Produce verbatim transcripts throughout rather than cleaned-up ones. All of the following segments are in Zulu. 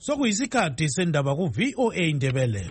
Sokuyisikhathi sendaba ku V O A Indebele.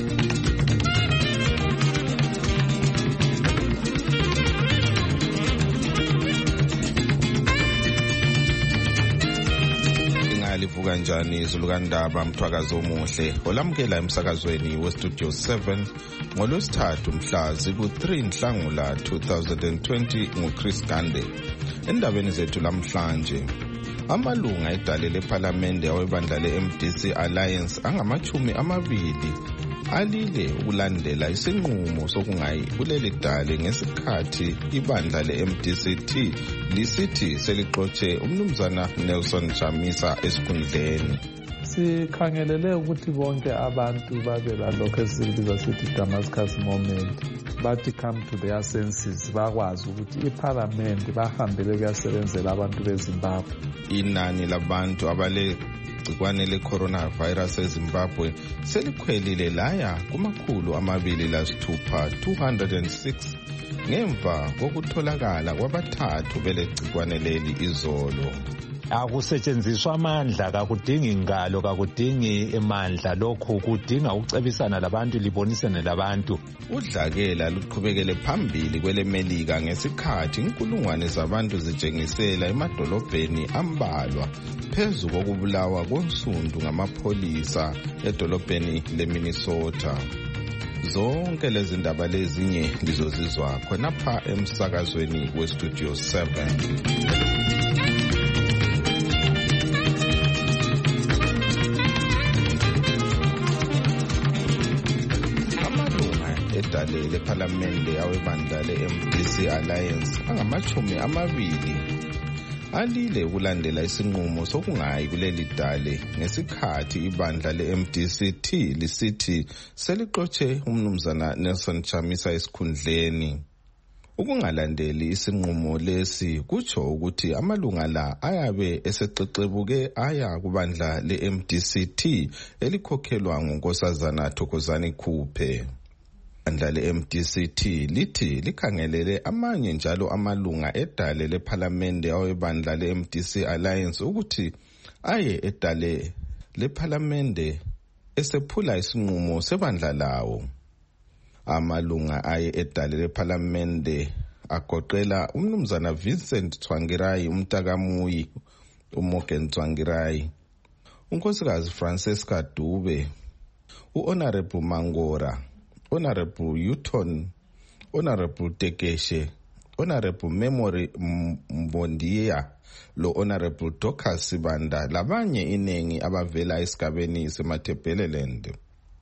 Livuka njani izulukandaba mthwakazi omuhle olamukela emsakazweni westudio seven ngolwesithathu mhla ziku three Nhlangula two thousand twenty nguChris Gande. Endabeni zethu lamhlanje, amalunga edale lephalamende awebandla le-M D C Alliance angamachumi amabili alile ukulandela isinqumo sokungayi kuleli dale ngesikhathi ibandla le-M D C T lisithi selixotshe umnumzana Nelson Chamisa esikhundleni. Sikhangelele ukuthi bonke abantu babe lalokho esikubiza sithi Damascus moment, bathi come to their senses, bakwazi ukuthi iparliament bahambele kuyasebenzela abantu beZimbabwe. Inani labantu abale igciwane le-coronavirus eZimbabwe selikhwelile laya kumakhulu amabili lasithupha two hundred six ngemva kokutholakala kwabathathu belegciwane leli izolo. Akusetshenziswa amandla, kakudingi ingalo, kakudingi emandla, lokho kudinga ukucebisana labantu, libonisane labantu. Udlakela luqhubekele phambili kwelemelika ngesikhathi inkulungwane zabantu zitshengisela emadolobheni ambalwa phezu kokubulawa konsundu ngamapholisa edolobheni leMinnesota. Zonke lezi ndaba lezinye lizozizwa khonapha emsakazweni westudio seven. Edale lephalamende awebandla le-M D C Alliance angamachumi amabili alile ukulandela isinqumo sokungayi kuleli dale ngesikhathi ibandla le-M D C T lisithi selixotshe umnumzana Nelson Chamisa esikhundleni. Ukungalandeli isinqumo lesi kutsho ukuthi amalunga la ayabe esexexebuke aya kubandla le-M D C T elikhokhelwa nguNkosazana Thokozani Khuphe. Ibandla le-M D C T lithi likhangelele amanye njalo amalunga edale lephalamende awebandla le-M D C Alliance ukuthi aye edale lephalamende esephula isinqumo sebandla lawo. Amalunga aye edale lephalamende agoqela umnumzana Vincent Tsvangirai, umtakamuyi uMorgan Tsvangirai, unkosikazi Francesca Dube, u-Honorable Mangora, Honorable Uton, Honorable Tekeshe, Honorable Memory Mbondiya, lo Honorable Dorcas Sibanda labanye inengi abavela esigabeni seMatabeleland.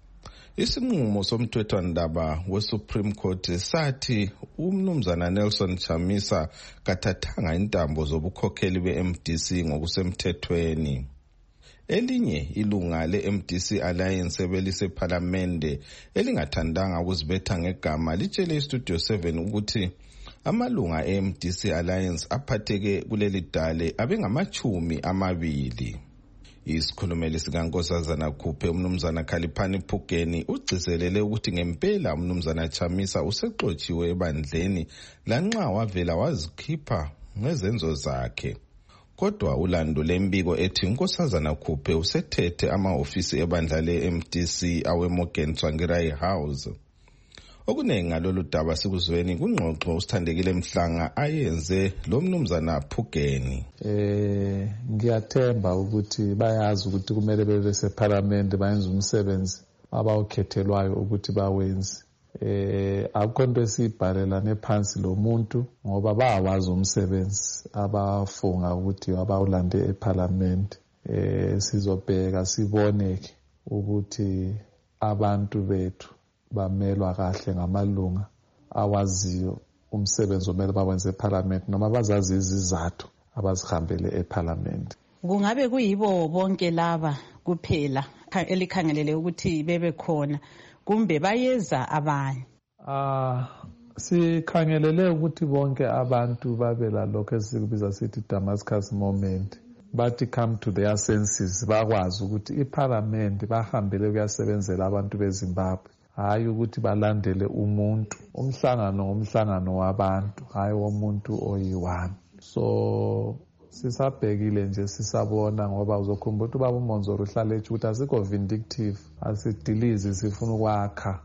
Isinqumo somthethwandaba we-Supreme Court sathi umnumzana Nelson Chamisa kathathanga intambo zobukhokheli be-M D C ngokusemthethweni. Elinye ilunga le-M D C Alliance belisephalamende elingathandanga ukuzibetha ngegama litshele istudio seven ukuthi amalunga e-M D C Alliance aphatheke kuleli dale abengamachumi amabili. Isikhulumeli sikaNkosazana Khuphe umnumzana Khaliphani Phugeni ugcizelele ukuthi ngempela umnumzana Chamisa usexotshiwe ebandleni lanxa wavela wazikhipha ngezenzo zakhe. Kodwa ulando lembiko ethi uNkosazana Khuphe usethethe amahofisi ebandla le-M D C aweMorgan Tsvangirai House. Okunengi ngalolu daba sikuzweni kungxoxo usithandekile Mhlanga ayenze lo mnumzana Phugeni. Eh ngiyathemba ukuthi bayazi ukuthi kumele bebe seParliament bayenze umsebenzi abawukhethelwayo ukuthi bawenze. Eh akukho into esibhalelane phansi lo muntu ngoba bayawazi umsebenzi abafunga ukuthi abawulande eParliament. Eh sizobheka siboneke ukuthi abantu bethu bamelwa kahle ngamalunga awaziyo umsebenzi omele bawenze eParliament noma bazazi izizathu abazihambele eParliament. Kungabe kuyibo bonke laba kuphela elikhangelele ukuthi bebe khona kumbe bayeza abanye? Ah sikhangelele ukuthi bonke abantu babe lalokho esikubiza sithi Damascus moment, bathi come to their senses, bakwazi ukuthi iParliament bahambele kuyasebenzela abantu beZimbabwe, hayi ukuthi balandele umuntu. Umhlangano ngomhlangano wabantu, hayi womuntu oyi-one. So sisabhekile nje sisabona ngoba uzokhumbula ukuthi ubaba uMonzolo uhlala etsho ukuthi asikho vindictive, asidilizi, sifuna ukwakha.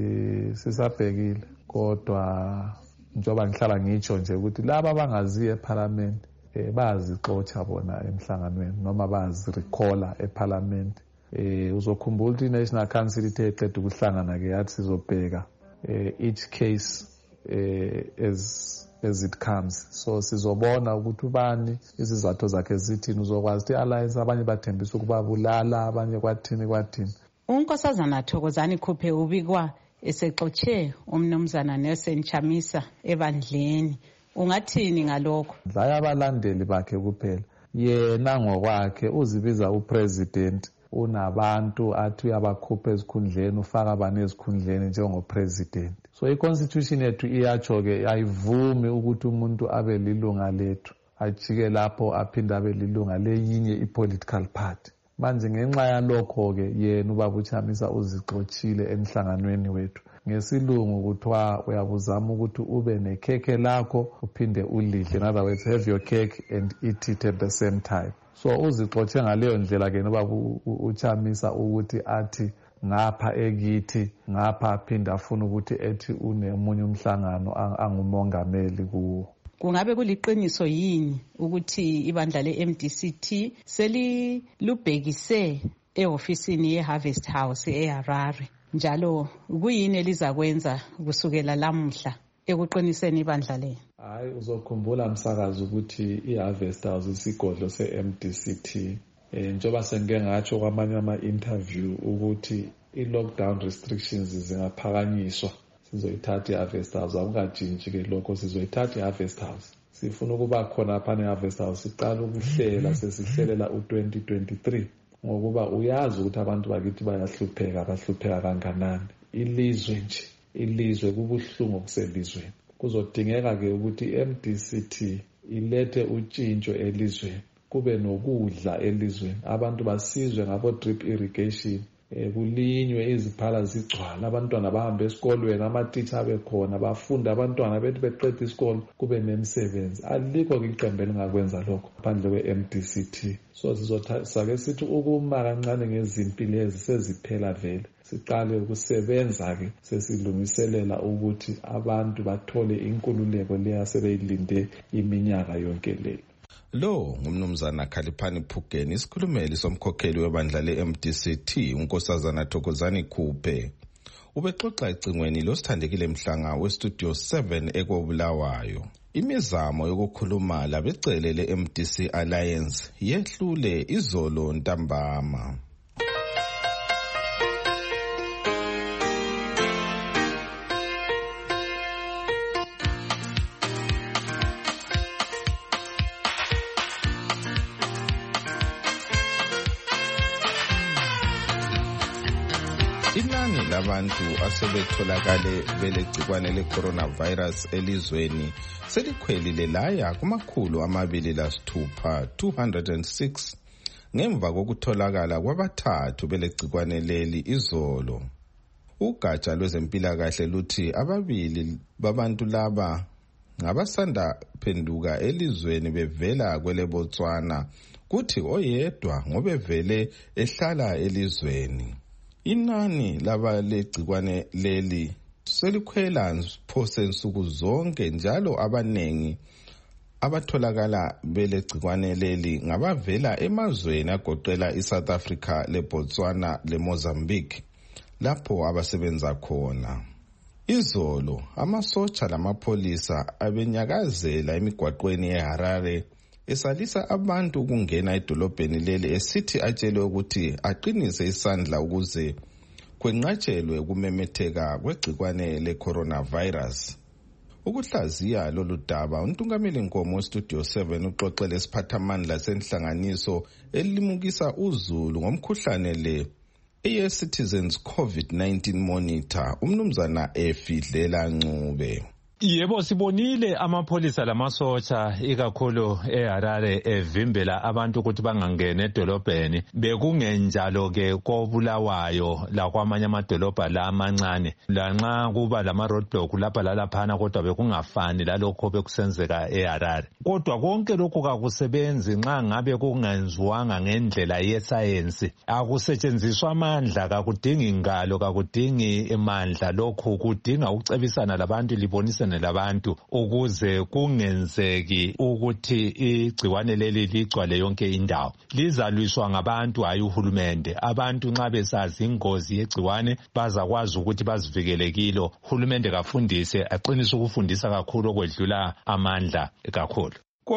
Sisabhekile kodwa njengoba ngihlala ngitsho nje ukuthi laba abangaziyo eParliament eh bazixotsha bona emhlanganweni noma bazirecalla eParliament. Eh uzokhumbula ukuthi iNational Council ithe eqeda ukuhlangana ke yathi sizobheka eh each case eh as as it comes. So sizobona ukuthi ubani izizathu zakhe zithini, uzokwazi ukuthi alliance abanye bathembisa ukubabulala, abanye kwathini kwathini. uNkosazana Thokozani Khuphe ubikwa esexotshe umnumzana Nelson Chamisa ebandleni. Ungathini ngalokho? Dlaya abalandeli bakhe kuphela. Yena ngokwakhe uzibiza upresident, unabantu athi uyabakhupha ezikhundleni, ufaka abane ezikhundleni njengopresident. So iconstitution yethu iyatsho ke ayivumi ukuthi umuntu abe lilunga lethu ajike lapho aphinda abe lilunga leyinye ipolitical party. Manje ngenxa yalokho ke yena ubaba uChamisa uzixoxile emhlanganweni wethu. Ngesilungu kuthiwa uyabuzama ukuthi ube nekhekhe lakho uphinde ulidle. In other words, have your cake and eat it at the same time. So uzixoxe ngaleyo ndlela ke ubaba uChamisa ukuthi athi ngapha ekithi ngapha aphinda afuna ukuthi ethi unemunye umhlangano angumongameli kuwo. Kungabe kuliqiniso yini ukuthi ibandla le-M D C T selilubhekise e-ofisini ye-Harvest House eHarare, njalo kuyini elizakwenza kusukela lamuhla ekuqiniseni ibandla le? Hayi, uzokhumbula msakazi ukuthi i-Harvest House isigodlo se-M D C T eh njoba sengike ngatsho kwamanye ama-interview ukuthi i-lockdown restrictions zingaphakanyiswa, sizoyithatha i-Harvest House. Akungajintshi ke lokho, sizoyithatha i-Harvest House. Sifuna ukuba khona phana e-Harvest House, siqala ukuhlela, sesihlelela u-twenty twenty-three ngokuba uyazi ukuthi abantu bakithi bayahlupheka, bahlupheka kanganani. Ilizwe nje, ilizwe kubuhlungu kuselizweni. Kuzodingeka ke ukuthi i-M D C T ilethe utshintsho elizweni, kube nokudla elizweni, abantu basizwe ngabo drip irrigation, eh kulinywe iziphala zigcwala, abantwana bahambe esikolweni, ama-teacher bekhona bafunda, abantwana bethi beqeda isikolo kube nemisebenzi. Alikho iqembu elingakwenza lokho phandle kwe-M D C T. So sizosake sithi ukuma kancane ngezimpilo lezi seziphela vele, siqale ukusebenza ke sesilungiselela ukuthi abantu bathole inkululeko leya sebeyilinde iminyaka yonke le. Lo ngumnumzana Khaliphani Phugeni, isikhulumeli somkhokheli webandla le-M D C T uNkosazana Thokozani Khuphe. Ubexoxa ecingweni losithandekile mhlanga westudio seven ekobulawayo. Imizamo yokukhuluma labecele le-M D C Alliance yehlule izolo ntambama. Inani labantu asebetholakale belegcikwane le-coronavirus elizweni selikhwelile laya kumakhulu amabili lasithupha, two hundred six, ngemva kokutholakala kwabathathu belegcikwane leli izolo. Ugatsha lwezempilakahle luthi ababili babantu laba ngabasanda phenduka elizweni bevela kwele Botswana, kuthi oyedwa ngobevele ehlala elizweni. Inani laba legcikwane leli selikhwela phose nsuku zonke, njalo abanengi abatholakala belegcikwane leli ngabavela emazweni agoqela iSouth Africa, leBotswana, leMozambique lapho abasebenza khona. Izolo amasotsha lamapholisa abenyakazela emigwaqweni eHarare esalisa abantu ukungena edolobheni leli, esithi atshelwe ukuthi aqinise isandla ukuze kwenqatshelwe ukumemetheka kwegcikwane le-coronavirus. Ukuhlaziya lolu daba, uNtungameli Nkomo westudio seven uxoxele isiphathamandla senhlanganiso elimukisa uzulu ngomkhuhlane le eye-Citizens COVID nineteen Monitor, umnumzana Efidlela Ncube. Yebo, sibonile amapholisa lamasotsha ikakhulu eHarare evimbela abantu ukuthi bangangene edolobheni. Bekungenjalo ke kobulawayo la kwamanye amadolobha la amancane. Lanxa kuba lama roadblock lapha lalaphana kodwa bekungafani lalokho bekusenzeka eHarare. Kodwa konke lokho kakusebenzi nxa ngabe kungenziwanga ngendlela yesayensi. Akusetshenziswa amandla, kakudingi ingalo, kakudingi amandla. Lokho kudinga ukucebisana labantu libonise labantu ukuze kungenzeki ukuthi igciwane leli ligcwale yonke indawo. Lizalwiswa ngabantu hayi uhulumende. Abantu nxa besazi ingozi yegciwane bazakwazi ukuthi bazivikele kilo. Uhulumende kafundise, aqinise ukufundisa kakhulu okwedlula amandla kakhulu.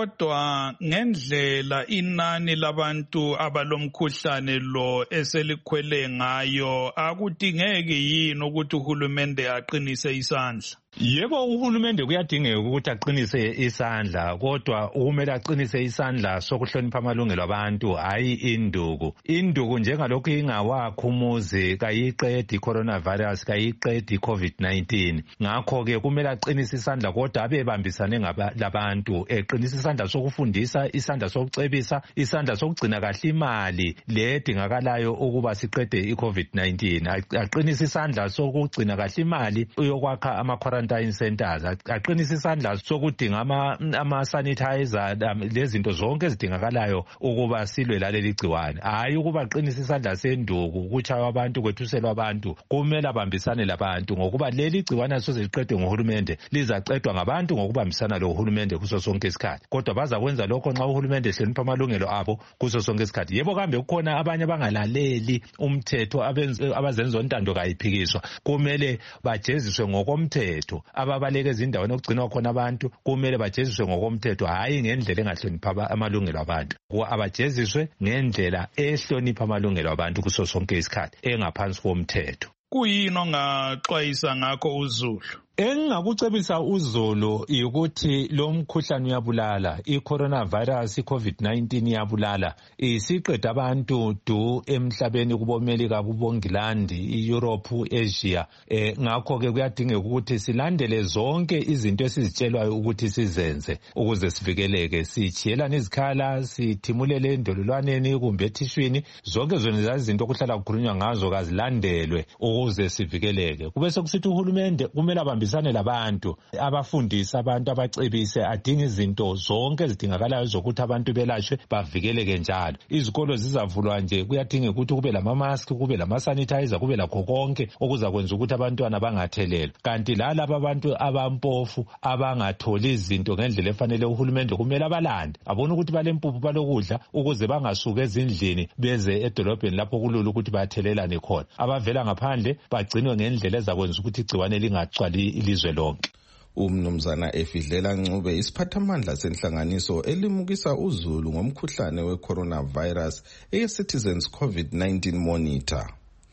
Kodwa ngendlela inani labantu abalomkhuhlane lo eselikhwele ngayo, akudingeki yini ukuthi uhulumende aqinise isandla? Yebo, uhulumende kuyadingeka ukuthi aqinise isandla, kodwa kumele aqinise isandla sokuhlonipha amalungelo abantu, hayi induku. Induku njengalokhu ingawakho umuzi kayiqedi coronavirus, kayiqedi COVID nineteen. Ngakho ke kumele aqinise isandla kodwa abebambisane labantu, eqinise isandla sokufundisa, isandla sokucebisa, isandla sokugcina kahle imali ledingakalayo ukuba siqede iCovid nineteen. Aqinise isandla sokugcina kahle imali yokwakha ama quarantine centers, aqinisa isandla sokudinga ama, ama sanitizer lezinto zonke ezidingakalayo ukuba silwe laleli gciwane. Hayi ukuba aqinisa isandla senduku ukuchaya abantu, kwethuselwa abantu. Kumele abambisane labantu ngokuba leli gciwane asoze liqedwe nguhulumende, lizacedwa ngabantu ngokubambisana lo uhulumende kuso sonke isikhathi. Kodwa bazakwenza lokho nxa uhulumende ehlonipha amalungelo abo kuso sonke isikhathi. Yebo, kambe kukhona abanye abangalaleli umthetho, abazenza ontando kayiphikiswa. Kumele bajeziswe ngokomthetho. Ababaleka ezindaweni okugcinwa khona abantu kumele bajeziswe ngokomthetho, hayi ngendlela engahlonipha amalungelo abantu. Abajeziswe ngendlela ehlonipha amalungelo abantu kuso sonke isikhathi, engaphansi komthetho. Kuyini ongaxwayisa ngakho uZulu? Engingakucebisa uZulu ukuthi lo mkhuhlane uyabulala, i-coronavirus, i-COVID nineteen iyabulala. Isiqeda abantu du emhlabeni kubo America, kubo England, i-Europe, Asia. Eh, ngakho ke kuyadingeka ukuthi silandele zonke izinto esizitshelwayo ukuthi sizenze ukuze sivikeleke. Sichiyelana izikhala, sithimulele endololwaneni kumbe ethishwini. Zonke zona izinto okuhlala kukhulunywa ngazo kazilandelwe ukuze sivikeleke. Kube sokusithi uhulumende kumele abambisane labantu, abafundisa abantu, abacebise, adinga izinto zonke ezidingakalayo zokuthi abantu belashwe bavikeleke njalo. Izikolo zizavulwa nje, kuyadingeka ukuthi kube lama mask, kube lama sanitizer, kube lakho konke okuzakwenza ukuthi abantwana bangathelelwa. Kanti lalabo abantu abampofu abangatholi izinto ngendlela efanele, uhulumende kumele abalande, abone ukuthi balempuphu balokudla ukuze bangasuka ezindlini beze edolobheni lapho kulula ukuthi bathelelane khona. Abavela ngaphandle bagcinwe ngendlela ezakwenza ukuthi igciwane lingagcwali ilizwe lonke. Umnumzana Efidlela Ncube, isiphathamandla senhlanganiso elimukisa uZulu ngomkhuhlane we-coronavirus eye-Citizens COVID nineteen Monitor.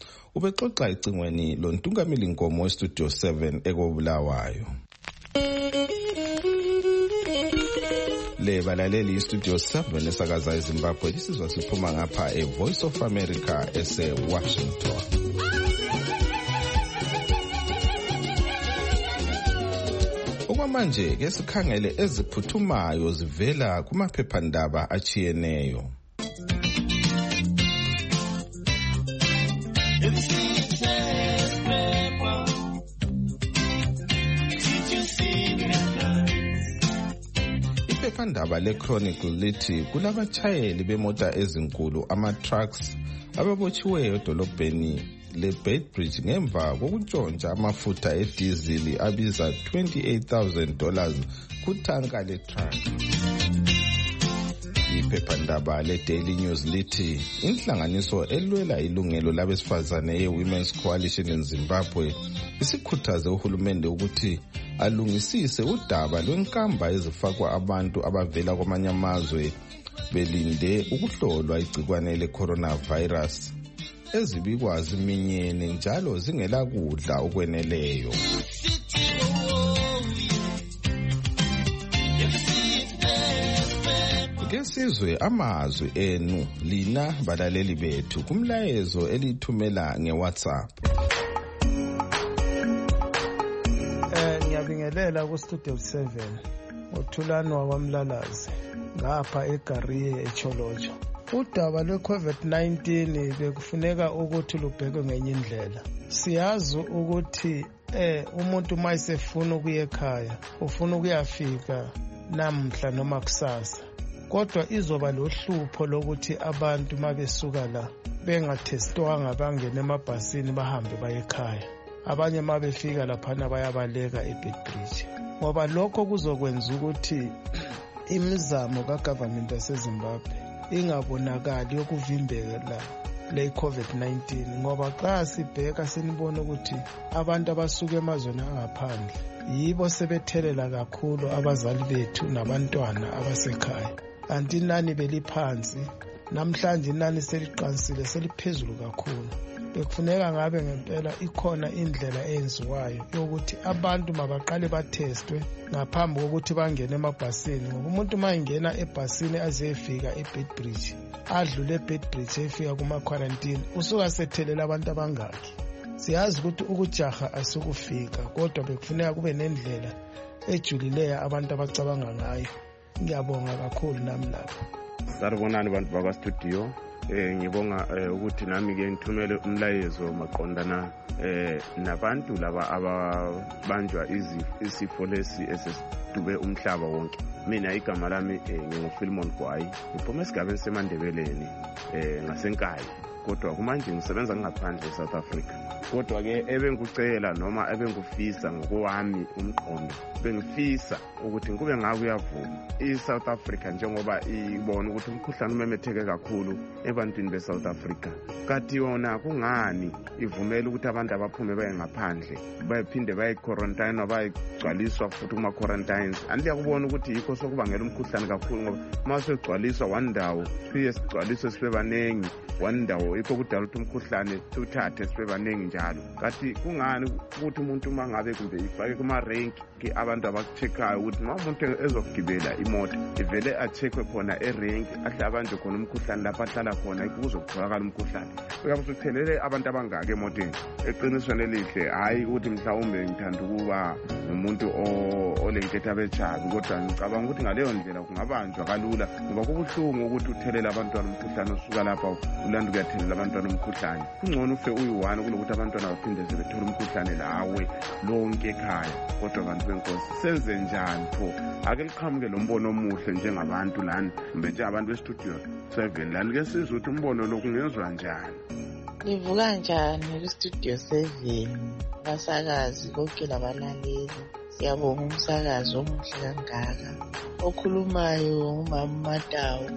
Ubexoxa icingweni lontungameli nkomo weStudio seven ekobulawayo. Le balaleli iStudio seven esakaza eZimbabwe, isizwa siphuma ngapha eVoice of America ese-Washington. Okwamanje ke sikhangele eziphuthumayo zivela kumaphephandaba achiyeneyo. Iphephandaba leChronicle lithi kulabatshayeli bemota ezinkulu, ama-trucks, ababotshiweyo edolobheni leBeitbridge ngemva kokutshontsha amafutha edizili abiza twenty-eight thousand dollars kutanka letruck. Iphephandaba leDaily News lithi inhlanganiso elwela ilungelo labesifazane ye-Women's Coalition in Zimbabwe isikhuthaze uhulumende ukuthi alungisise udaba lwenkamba ezifakwa abantu abavela kwamanye amazwe belinde ukuhlolwa igcikwane le-coronavirus ezibikwa ziminyene njalo zingela kudla okweneleyo. Ngesizwe amazwi enu lina balaleli bethu kumlayezo elithumela ngeWhatsApp. Eh Ngiyabingelela ku Studio seven. Uthulani wabamlalazi ngapha eGariye eCholojo. Udaba lwe-COVID nineteen bekufuneka ukuthi lubhekwe ngenye indlela. Siyazi ukuthi eh umuntu mayisefuna ukuya ekhaya, ufuna ukuyafika namhla noma kusasa. Kodwa izoba lohlupho lokuthi abantu mabesuka la bengathestwanga bangene emabhasini bahambe baye ekhaya. Abanye mabefika laphana bayabaleka eBedbridge. Ngoba lokho kuzokwenza ukuthi imizamo kaGovernment yaseZimbabwe ingabonakali yokuvimbela le COVID nineteen ngoba xa sibheka sinibona ukuthi abantu abasuka emazweni angaphandle yibo sebethelela kakhulu abazali bethu nabantwana abasekhaya. Kanti inani beliphansi, namhlanje inani seliqansile seliphezulu kakhulu. Bekufuneka ngabe ngempela ikhona indlela eyenziwayo yokuthi abantu mabaqale bathestwe ngaphambi kokuthi bangene emabhasini. Ngoba umuntu mayengena ebhasini azefika eBedbridge, adlule eBedbridge efika kuma quarantine, usuka sethelela abantu abangaki. Siyazi ukuthi ukujaha asukufika, kodwa bekufuneka kube nendlela ejulileyo abantu abacabanga ngayo. Ngiyabonga kakhulu nami lapho. Saribonani bantu bakwa studio. Eh ngibonga ukuthi nami ke ngithumele umlayezo maqondana eh nabantu laba ababanjwa izifo lesi esesidube umhlaba wonke. Mina igama lami nginguPhilmon Gwai, ngiphuma esigabeni seMandebeleni eh ngasenkayi. Kodwa kumanje ngisebenza ngaphandle eSouth Africa. Kodwa ke ebengikucela noma ebengufisa ngokwami umqondo, bengifisa ukuthi kube ngabe uyavuma iSouth Africa njengoba ibona ukuthi umkhuhlane umemetheke kakhulu ebantwini beSouth Africa. Kathi yona kungani ivumela ukuthi abantu abaphume baye ngaphandle bayaphinde baye quarantine abayigcwaliswa futhi kuma quarantines. Andiya kubona ukuthi yikho sokubangela umkhuhlane kakhulu ngoba mase ugcwaliswa wandawo siye sigcwaliswe sibe banengi wandawo yikho kudala ukuthi umkhuhlane uthathe sibe banengi njalo. Kathi kungani ukuthi umuntu mangabe kumbe ifake kuma rank ke abantu abakucheckayo ukuthi noma umuntu ezokugibela imoto ivele acheckwe khona erank ahle abantu khona umkhuhlane lapha ahlala khona ikuzokutholakala umkhuhlane. Uyabe usuthelele abantu abangaka emotweni. Eqinisweni elihle hayi ukuthi mhlawumbe ngithanda ukuba umuntu olenketha bechabi, kodwa ngicabanga ukuthi ngaleyo ndlela kungabanjwa kalula ngoba kubuhlungu ukuthi uthelele abantwana umkhuhlane usuka lapha ulanda ukuyathelela abantwana umkhuhlane. Kungcono ufe uyi-one kulokuthi abantwana baphinde sebethola umkhuhlane lawe lonke ekhaya. Kodwa abantu benkosi senze njani pho? Ake liqhamuke lo mbono omuhle njengabantu lana mbe nje abantu bestudio seven lani ke sizwe ukuthi umbono lo kungenzwa njani. Nivuka njani kustudio seven basakazi konke labalaleli? Siyabonga umsakazi omuhle kangaka. Okhulumayo ngumama Matawu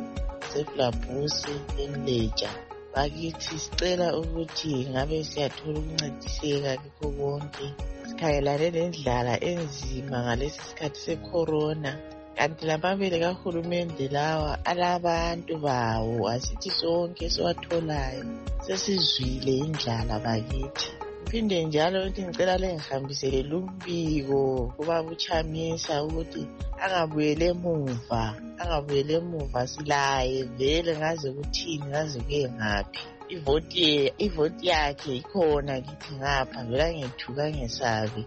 seFlabusi eNleja. Bakithi sicela ukuthi ngabe siyathola ukuncediseka kikho konke sikhayelane nendlala enzima ngalesi sikhathi secorona. Kanti lamabele kahulumende lawa alabantu bawo asithi sonke siwatholayo sesizwile indlala bakithi. Phinde njalo ukuthi ngicela lengihambisele lumbiko kubaba uChamisa ukuthi angabuyele emuva angabuyele emuva silaye vele ngaze kuthini ngaze kuye ngaphi. Ivoti ivoti yakhe ikhona kithi ngapha vela ngethuka ngesabi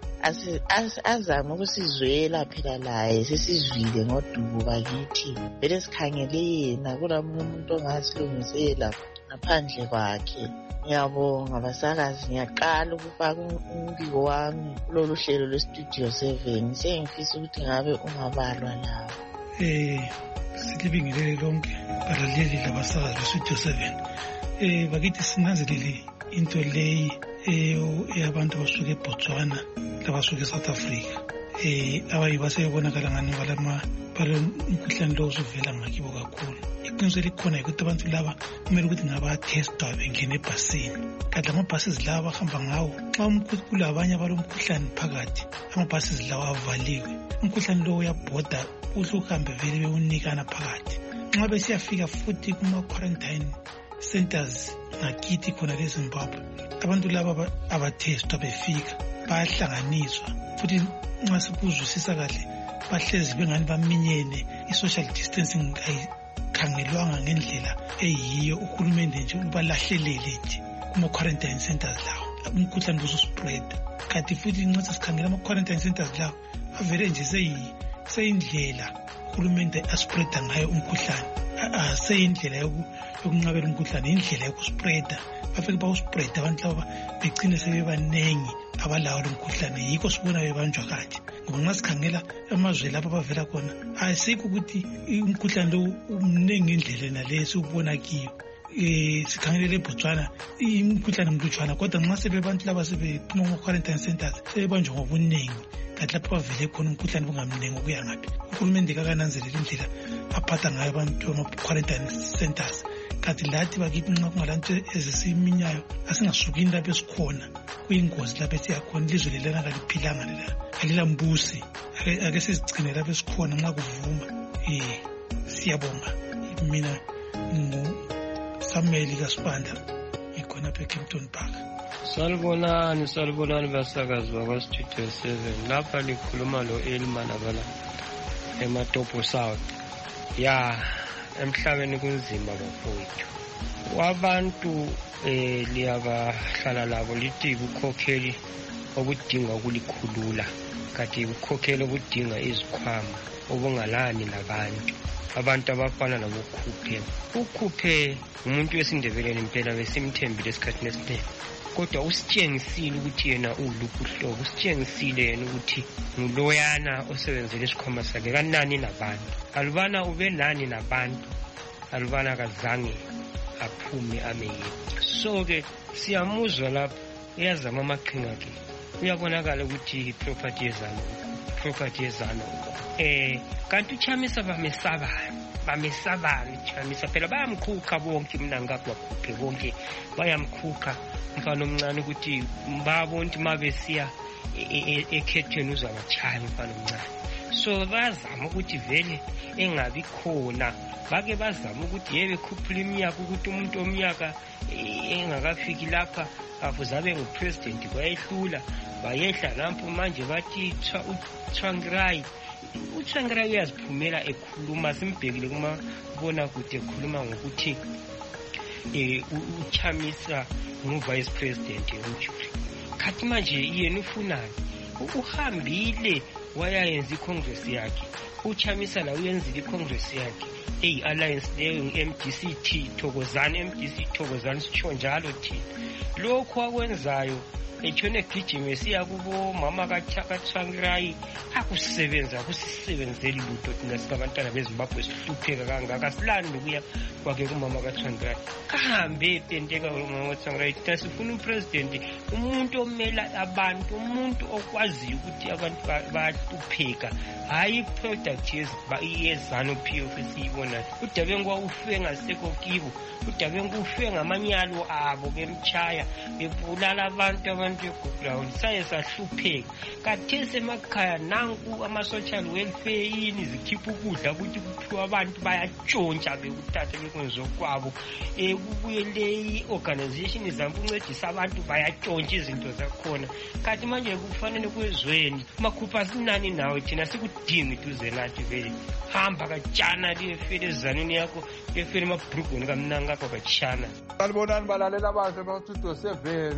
azama ukusizwela phela laye sesizwile ngodubo bakithi vele sikhangele yena kulamunye umuntu ongasilungisela ngaphandle kwakhe. Ngiyabonga basakazi, ngiyaqala ukufaka umbiko wami kulolu hlelo lwestudio seven. Sengifisa ukuthi ngabe ungabalwa lawo. Eh silibingelele lonke balaleli labasakazi bestudio seven. Eh bakithi sinanzelele into leyi eyabantu basuka eBotswana labasuka eSouth Africa. Eh abayibasebonakala ngani balama balo umkhuhlane lo uzuvela ngakibo kakhulu. Iqiniso likhona ukuthi abantu laba kumele ukuthi ngabatestwa bengene ebhasini. Kanti amabhasi lawa bahamba ngawo xa umkhuhlane abanye balomkhuhlane phakathi amabhasi lawa avaliwe. Umkhuhlane lo uyabhoda uhle uhambe vele bewunikana phakathi. Nxa besiyafika futhi kuma quarantine centers ngakithi khona leZimbabwe, abantu laba abatestwa befika bayahlanganiswa futhi nxa sikuzwisisa kahle bahlezi bengani baminyene. I-social distancing ayikhangelwanga ngendlela eyiyo. Uhulumende nje ubalahlelele nje kuma quarantine centers lawo umkhuhlane uzuspread. kanti futhi nxa sikhangela ama-quarantine centers lawo avele nje seyindlela uhulumende aspreda ngayo umkhuhlane. Seyindlela yokunqabela umkhuhlane, indlela yokuspreda. Bafike bawuspreda abantu laba begcine sebebanengi abalawo lo mkhuhlane. Yikho sibona bebanjwa kanje. Ngoba nxa sikhangela amazwe lapho abavela khona, ayisikho ukuthi umkhuhlane lo umningi indlela naleyo siwubona kiyo. Eh sikhangelele eBotswana imkhuhlane mlutshwana, kodwa nxa sebebantu laba sebephuma ku-quarantine centers sebebanjwa ngobuningi. Kanti lapho bavele khona umkhuhlane bungamningi ukuya ngaphi. Uhulumende kakananzelela indlela aphatha ngayo abantu ama-quarantine centers. Kanti lathi bakithi nxa kungalanto ezisiminyayo asingasukini lapho esikhona. Kuyingozi lapho esiyakhona, ilizwe lelana kaliphilanga lela, alilambusi. Ake sizigcine lapho esikhona nxa kuvuma. Eh siyabonga. Mina ngo Samuel kaSibanda ikhona phe Kempton Park. Salibonani, salibonani basakazi bakwa-Studio seven. Lapha likhuluma lo Elman abala eMatopo South. Ya, emhlabeni kunzima bafowethu. Wabantu eh liyabahlala labo lithi ukukhokheli okudinga ukulikhulula. Kanti ukukhokheli okudinga izikhwama obungalani nabantu. Abantu abafana nabokhuphe. Ukhuphe umuntu wesindebeleni impela besimthembile esikhathini esiningi. Kodwa usitshengisile ukuthi yena uluphu hlobo, usitshengisile yena ukuthi nguloyana osebenzele isikhwama sakhe kanani nabantu. Alubana ube nani nabantu, alubana kazange aphume ameye. So ke siyamuzwa lapho uyazama amaqhinga akhe. Uyabonakala ukuthi property yezana, property yezana. Eh kanti uChamisa bamesabana, bamesabana uChamisa phela bayamkhukha bonke mina ngakwakhuphe bonke bayamkhukha. Mfana omncane ukuthi babona ukuthi mabesiya ekhethweni uzabachaya mfana omncane. So bazama ukuthi vele engabi khona, bake bazama ukuthi yebe khuphula iminyaka ukuthi umuntu omnyaka engakafiki lapha afuzabe ngupresident bayehlula bayehla lapho manje bathi uTsvangirai. uTsvangirai uyaziphumela ekhuluma, simbhekile kuma bona kude ekhuluma ngokuthi eh uChamisa ngu-vice president yomjuli. Khathi manje yena ufunani uhambile wayayenza icongress yakhe, uChamisa la uyenzile icongress yakhe eyi-alliance leyo ngu-M D C T Thokozani, M D C Thokozani sitsho njalo thina. Lokhu akwenzayo etshone egijima esiya kubo mama kaTsvangirai akusebenza, akusisebenzeli lutho thina sikabantwana beZimbabwe sihlupheka kangaka, silandi ukuya kwake kumama kaTsvangirai. Kahambe ependeka umama kaTsvangirai, thina sifuna upresident umuntu omela abantu, umuntu okwaziyo ukuthi abantu bahlupheka, hayi product yezanu P F esiyibona. uDabengu ufe ngasekho kibo, uDabengu ufe ngamanyalo abo bemchaya bebulala abantu abantu egugulayo, saye sahlupheka. Kathese emakhaya nanku ama-social welfare yini zikhipha ukudla ukuthi kuthiwa abantu bayatshontsha bekuthatha bekwenzo kwabo. Eh kubuye le organization izama ukuncedisa abantu bayatshontsha izinto zakhona. Kanti manje kufanele kwezweni makhupha sinani nawe thina sikudinga iduze nathi vele. Hamba kajana liyefela ezanini yakho, liyefela emabhrugweni kamnanga kakho kachana. Salibonani balalela abantu ba-Studio seven.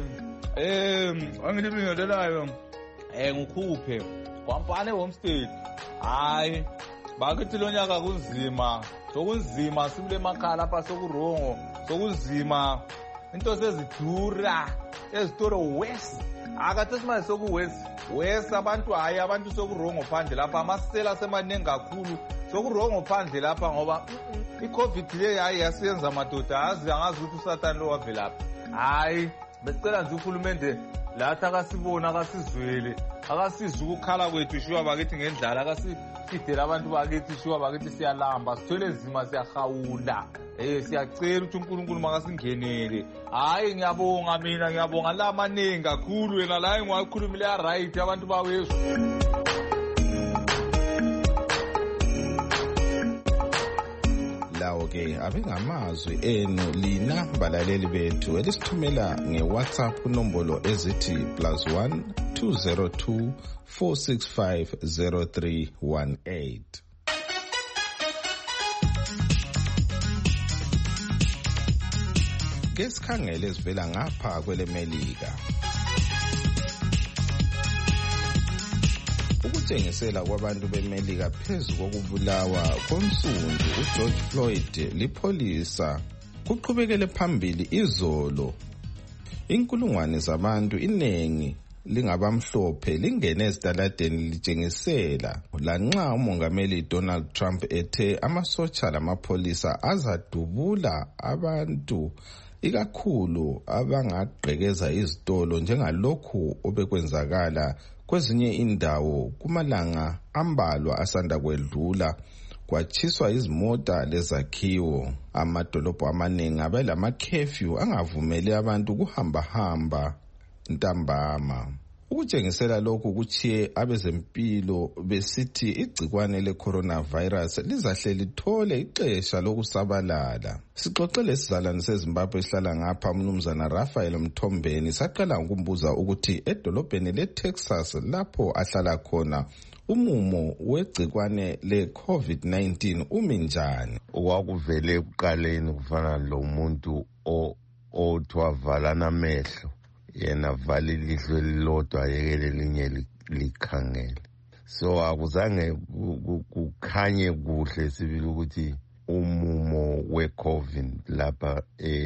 Eh angilibingelelayo eh ngukhuphe kwampane homestead. Hayi bakithi lo nyaka kunzima, sokunzima sibule emakhaya lapha sokurongo, sokunzima into sezidura ezitoro west. Akathi simanje sokuwest west abantu hayi abantu sokurongo phandle lapha, amasela semaningi kakhulu sokurongo phandle lapha ngoba iCovid le hayi yasiyenza madoda azi angazi ukuthi uSathane lo wavelapha. Hayi besicela nje uhulumende lathi akasibona akasizwele akasiza ukukhala kwethu shuwa bakithi ngendlala, akasidela abantu bakithi shuwa bakithi siyalamba sithwele nzima siyahawula. Eh siyacela ukuthi uNkulunkulu makasingenele. Hayi ngiyabonga mina, ngiyabonga la maningi kakhulu wena la engiwakhulumile ya right abantu bawethu. Lawo ke abengamazwi enu lina balaleli bethu elisithumela ngeWhatsApp unombolo ezithi plus one two zero two four six five zero three one eight. Ke sikhangele sivela ngapha kwelemelika. Ukutshengisela kwabantu beMelika phezu kokubulawa konsundu uGeorge Floyd lipholisa kuqhubekele phambili izolo. Inkulungwane zabantu iningi lingabamhlophe lingene ezitaladeni litshengisela lanxa umongameli Donald Trump ethe amasotsha lamapholisa azadubula abantu ikakhulu abangagqekeza izitolo njengalokhu obekwenzakala kwezinye indawo kumalanga ambalwa asanda kwedlula kwatshiswa izimota lezakhiwo. Amadolobho amaningi abelama curfew angavumeli abantu kuhamba hamba ntambama. Ukutshengisela lokhu kuchiye abezempilo besithi igcikwane le-coronavirus lizahle lithole ixesha lokusabalala. Sixoxele isizalwane seZimbabwe esihlala ngapha umnumzana Raphael Mthombeni saqala ukumbuza ukuthi edolobheni le-Texas lapho ahlala khona umumo wegcikwane le-COVID nineteen umi njani. Okwakuvele ekuqaleni kufana lo muntu othiwa valana amehlo, yena vale ilihlo elilodwa yekele linye likhangele. So akuzange kukhanye kuhle sibili ukuthi umumo we-COVID lapha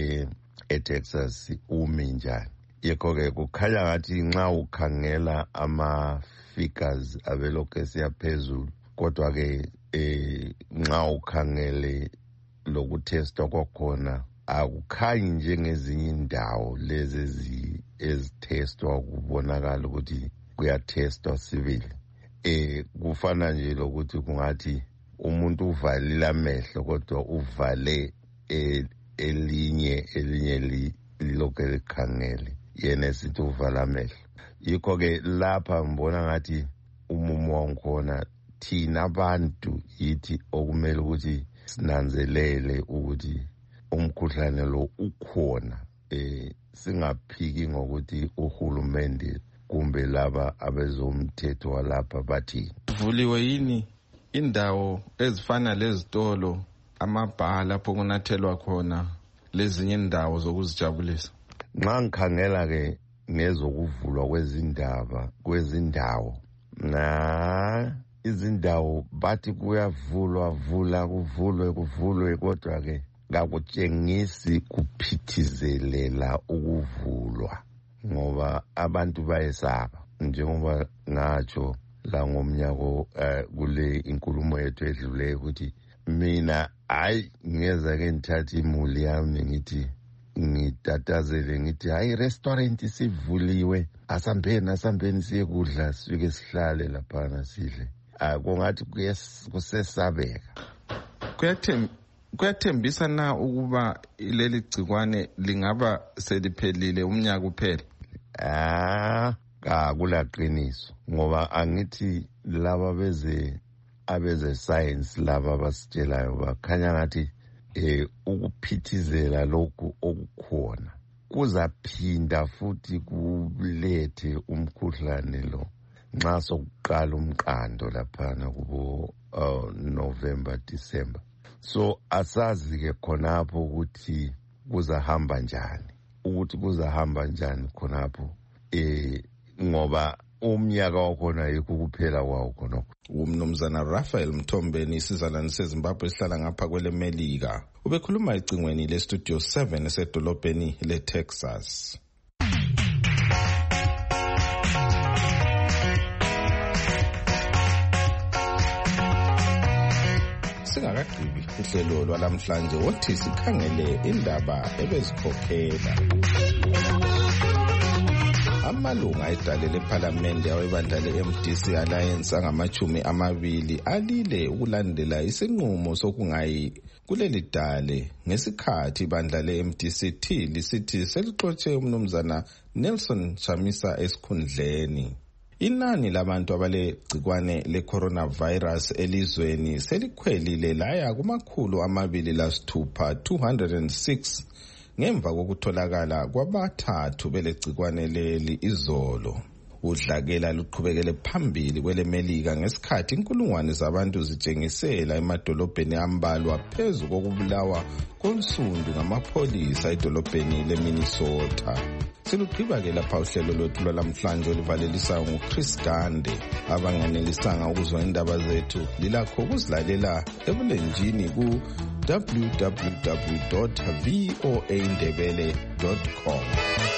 e-Texas umi njani. Yekho-ke kukhanya ngathi nxa ukhangela ama-figures abelokhu esiyaphezulu, kodwa-ke nxa ukhangele lokuthestwa kwakhona akukhanyi njengezinye indawo lezi ezithestwa kubonakala ukuthi kuyathestwa sibili. Eh kufana nje lokuthi kungathi umuntu uvalile amehlo kodwa uvale elinye elinye lilokhu likhangele, yena esithi uvala amehlo. Yikho-ke lapha ngibona ngathi umumo wankhona thina abantu yithi okumele ukuthi sinanzelele ukuthi umkhuhlane lo ukhona, eh singaphiki ngokuthi uhulumende kumbe laba abezomthetho walapha bathi. Vuliwe yini indawo ezifana lezitolo, amabha lapho kunathelwa khona lezinye indawo zokuzijabulisa? Nxa ngikhangela ke ngezokuvulwa kwezindaba kwezindawo, na izindawo bathi kuyavulwa vula kuvulwe kuvulwe, kodwa ke ngakutshengisi kuphithizelela ukuvulwa ngoba abantu bayesaba. Njengoba ngatsho la ngomnyaka kule inkulumo yethu edlule ukuthi mina hayi ngeza ke ngithatha imuli yami ngithi ngitatazele ngithi hayi restaurant sivuliwe, asambeni asambeni siye kudla sike sihlale lapha sidle. Akungathi kusesabeka. Kuyathemba kuyathembisa na ukuba leli gcikwane lingaba seliphelile umnyaka kuphela? Ah, akulaqiniso ngoba angithi laba beze abeze science laba basitshelayo bakhanya ngathi eh ukuphithizela lokhu okukhona kuzaphinda futhi kulethe umkhuhlane lo nxa sokuqala umqando laphana kubo uh, November December. So asazi ke khonapho ukuthi kuzahamba njani, ukuthi kuzahamba njani khonapho eh ngoba umnyaka wakhona yikho kuphela kwawo khona. Umnumzana Raphael Mthombeni isizalwane seZimbabwe esihlala ngapha kwele Melika ubekhuluma ecingweni le Studio seven esedolobheni le-Texas. Singakagqibi uhlelo lwalamhlanje wothi sikhangele indaba ebezikhokhela. Amalunga edale lephalamende awebandla le-M D C Alliance angamachumi amabili alile ukulandela isinqumo sokungayi kuleli dale ngesikhathi ibandla le-M D C T lisithi selixotshe umnumzana Nelson Chamisa esikhundleni. Inani labantu abalegcikwane le-coronavirus elizweni selikhwelile laya kumakhulu amabili lasithupha two hundred six ngemva kokutholakala kwabathathu belegcikwane leli izolo. Udlakela luqhubekele phambili kwele Melika ngesikhathi inkulungwane zabantu zitshengisela emadolobheni ambalwa phezu kokubulawa konsundu ngamapholisa edolobheni leMinnesota. Siluqhiba-ke lapha uhlelo lwethu lwalamhlanje olivalelisa nguChris Gande. Abanganelisanga ukuzwa indaba zethu lilakho ukuzilalela ebulenjini ku w w w dot v o a ndebele dot com.